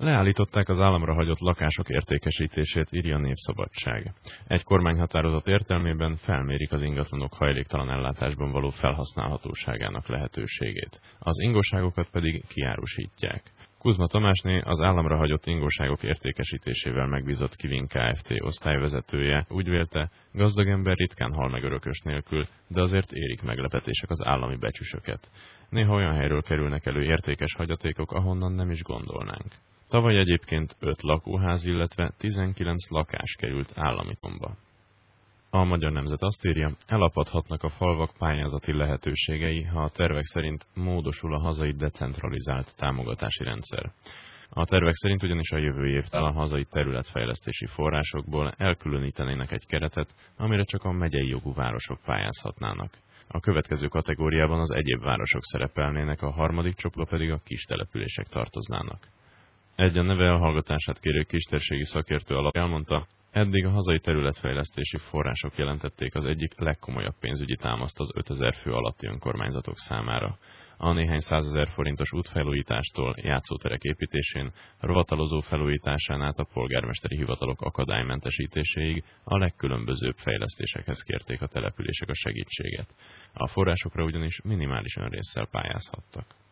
Leállították az államra hagyott lakások értékesítését, írja a Népszabadság. Egy kormányhatározat értelmében felmérik az ingatlanok hajléktalan ellátásban való felhasználhatóságának lehetőségét. Az ingóságokat pedig kiárusítják. Kuzma Tamásné, az államra hagyott ingóságok értékesítésével megbízott Kivin Kft. Osztályvezetője úgy vélte, gazdag ember ritkán hal meg örökös nélkül, de azért érik meglepetések az állami becsüsöket. Néha olyan helyről kerülnek elő értékes hagyatékok, ahonnan nem is gondolnánk. Tavaly egyébként 5 lakóház, illetve 19 lakás került állami tulajdonba. A Magyar Nemzet azt írja, elapadhatnak a falvak pályázati lehetőségei, ha a tervek szerint módosul a hazai decentralizált támogatási rendszer. A tervek szerint ugyanis a jövő évtől a hazai területfejlesztési forrásokból elkülönítenének egy keretet, amire csak a megyei jogú városok pályázhatnának. A következő kategóriában az egyéb városok szerepelnének, a harmadik csoportba pedig a kis települések tartoznának. Egy a neve elhallgatását kérő kistérségi szakértő alap elmondta, eddig a hazai területfejlesztési források jelentették az egyik legkomolyabb pénzügyi támaszt az 5000 fő alatti önkormányzatok számára. A néhány 100 000 forintos útfelújítástól játszóterek építésén, rovatalozó felújításán át a polgármesteri hivatalok akadálymentesítéséig a legkülönbözőbb fejlesztésekhez kérték a települések a segítséget. A forrásokra ugyanis minimális önrésszel pályázhattak.